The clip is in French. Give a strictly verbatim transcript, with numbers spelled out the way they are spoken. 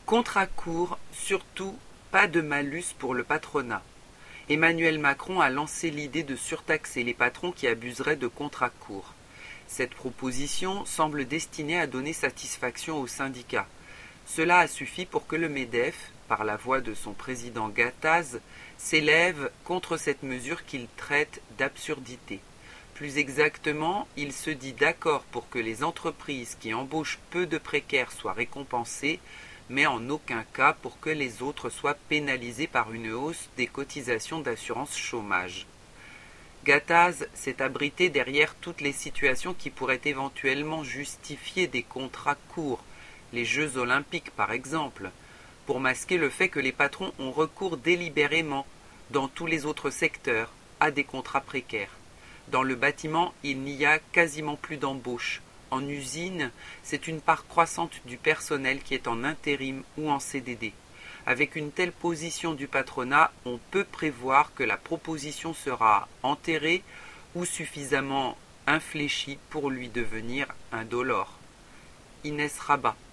Contrat court, surtout pas de malus pour le patronat. Emmanuel Macron a lancé l'idée de surtaxer les patrons qui abuseraient de contrats courts. Cette proposition semble destinée à donner satisfaction aux syndicats. Cela a suffi pour que le MEDEF, par la voix de son président Gattaz, s'élève contre cette mesure qu'il traite d'absurdité. Plus exactement, il se dit d'accord pour que les entreprises qui embauchent peu de précaires soient récompensées, mais en aucun cas pour que les autres soient pénalisés par une hausse des cotisations d'assurance chômage. Gattaz s'est abrité derrière toutes les situations qui pourraient éventuellement justifier des contrats courts, les Jeux olympiques par exemple, pour masquer le fait que les patrons ont recours délibérément, dans tous les autres secteurs, à des contrats précaires. Dans le bâtiment, il n'y a quasiment plus d'embauche. En usine, c'est une part croissante du personnel qui est en intérim ou en C D D. Avec une telle position du patronat, on peut prévoir que la proposition sera enterrée ou suffisamment infléchie pour lui devenir indolore. Inès Rabat.